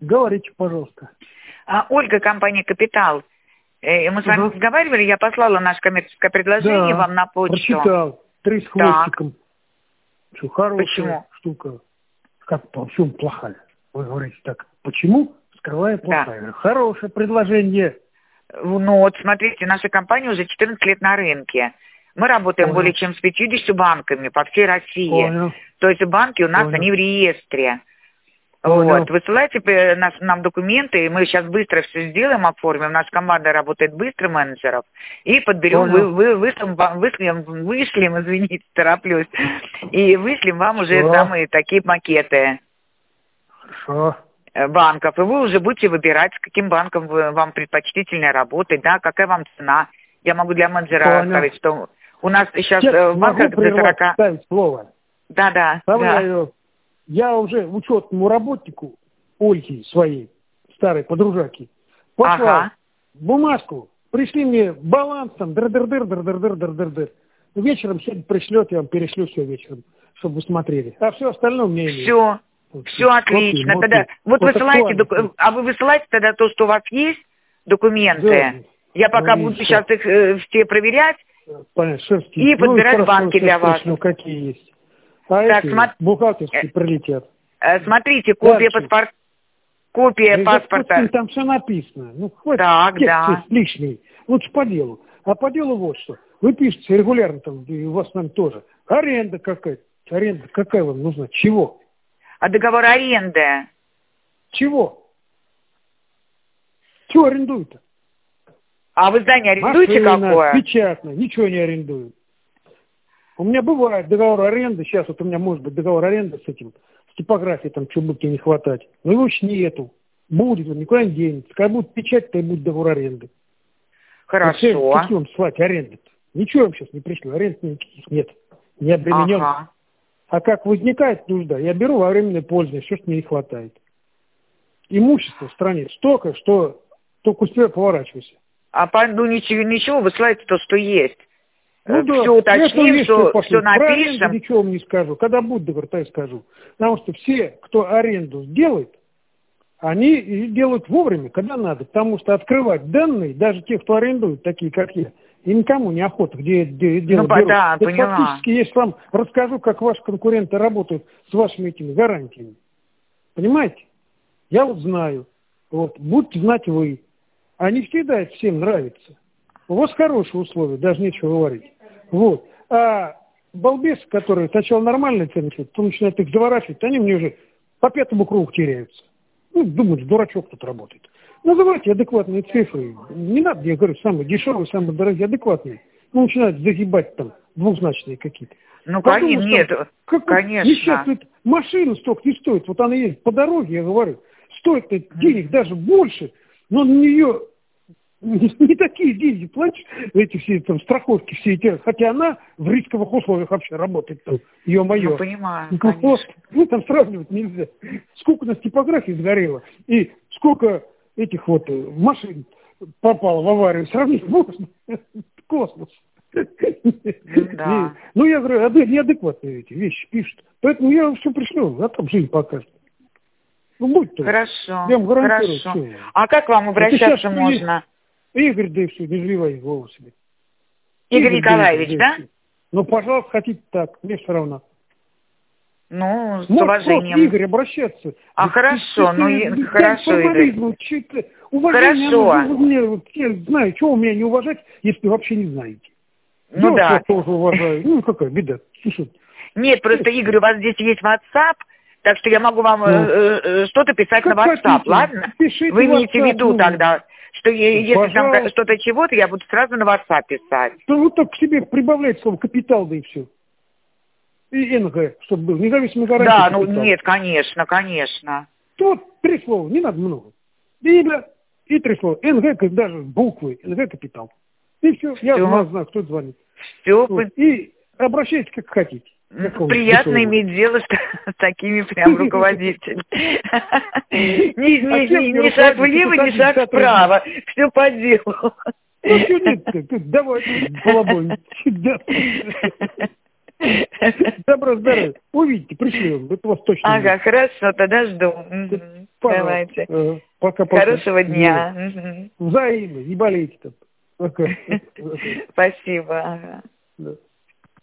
Говорите, пожалуйста. Ольга, компания «Капитал». Мы с вами разговаривали, я послала наше коммерческое предложение вам на почту. Прочитал. 3 с хвостиком. Что, хорошая Почему? штука. Как по всему плохая? Вы говорите так. Почему? Скрывая плохая. Да. Хорошее предложение. Ну вот, смотрите, наша компания уже 14 лет на рынке. Мы работаем более чем с 50 банками по всей России. То есть банки у нас, они в реестре. Вот. Высылайте нам документы, и мы сейчас быстро все сделаем, оформим. Наша команда работает быстро, менеджеров. И подберем, вышлем, извините, тороплюсь. И вышлем вам уже самые такие макеты. Хорошо. Банков. И вы уже будете выбирать, с каким банком вам предпочтительнее работать, да, какая вам цена. Я могу для менеджера оставить, что у нас сейчас в банках до 40... ставить слово. Да. Я уже учетному работнику Ольги своей, старой подружаки, послал бумажку, пришли мне баланс там, дыр. Вечером сегодня пришлет, я вам перешлю все вечером, чтобы вы смотрели. А все остальное у меня есть. Все отлично. Тогда вот высылайте, вы высылаете тогда то, что у вас есть, документы. Да. Я пока буду сейчас их все проверять. Понятно, и подбирать банки для вас. Какие есть. Так, бухгалтерские прилетят. Смотрите, копия паспорта. Там все написано. Ну, хватит текст лишний. Лучше по делу. А по делу вот что. Вы пишете регулярно, там, и у вас там тоже. Аренда какая-то. Аренда какая вам нужна? Чего? А договор аренды? Чего? Чего арендуют-то? А вы здание арендуете какое? Печатное. Ничего не арендую. У меня бывает договор аренды, сейчас вот у меня может быть договор аренды с этим, с типографией, там, чего будет не хватать. Но его еще нету. Будет, он никуда не денется. Когда будет печать, то и будет договор аренды. Хорошо. Какие вам слать аренды-то? Ничего я вам сейчас не пришлю, аренд никаких нет. Не обременен. А как возникает нужда, я беру во временное пользование, все, что мне не хватает. Имущество в стране столько, что только успею поворачивайся. Ничего, высылайте то, что есть. Ну, все уточним, все напишем. Ничего вам не скажу. Когда будет договор, то я скажу. Потому что все, кто аренду сделает, они делают вовремя, когда надо. Потому что открывать данные, даже те, кто арендует, такие как я, и никому не охота, где дело берут. Да, это фактически, если вам расскажу, как ваши конкуренты работают с вашими этими гарантиями. Понимаете? Я вот знаю. Вот. Будете знать вы. А не всегда это всем нравится. У вас хорошие условия, даже нечего говорить. Вот. А балбесы, которые сначала нормальные цены, потом начинают их заворачивать, они мне уже по 5-му кругу теряются. Ну, думают, дурачок тут работает. Называйте адекватные цифры. Не надо, я говорю, самые дешевые, самые дорогие, адекватные. Ну, начинают загибать там двухзначные какие-то. Ну, конечно, нет, конечно. Сейчас машина столько не стоит. Вот она едет по дороге, я говорю, стоит денег даже больше, но на нее не такие деньги платишь, эти все там страховки, все эти, хотя она в рисковых условиях вообще работает, там, ё-моё. Ну, понимаю, ну, там сравнивать нельзя. Сколько у нас типографий сгорело, и сколько этих вот машин попало в аварию, сравнить можно. Космос. Да. Ну, я говорю, неадекватные эти вещи пишут. Поэтому я вам все пришлю, а там жизнь покажет. Ну, будь то. Хорошо. Я вам гарантирую. Хорошо. А как вам обращаться можно? Игорь, да и все, не заливай голову себе. Игорь Николаевич, да? Ну, пожалуйста, хотите так, мне все равно. Ну, с уважением. Игорь, обращаться. Хорошо, хорошо, Игорь. Уважение, хорошо. Я знаю, чего у меня не уважать, если вы вообще не знаете. Ну, я тоже уважаю. Ну, какая беда. Нет, просто, Игорь, у вас здесь есть WhatsApp, так что я могу вам что-то писать на WhatsApp, ладно? Вы имеете в виду тогда, что если там что-то чего-то, я буду сразу на WhatsApp писать. Ну, вот так к себе прибавляйте слово «капитал», да и все. И НГ, чтобы был, независимый гарантий. Да, ну нет, конечно. Вот 3 слова, не надо много. Имя и 3 слова. НГ, даже буквы, НГ «капитал». И все, я знаю, кто звонит. Все. Вот. И обращайтесь как хотите. Приятно иметь дело с такими прям руководителями. Ни шаг влево, ни шаг вправо. Все по делу. Ну, что нет, давай, балабой. Добро, здоровья. Увидите, пришлем. Это вас точно. Ага, хорошо, тогда жду. Давайте. Пока. Хорошего дня. Взаимно, не болейте там. Пока. Спасибо. Ага. Да.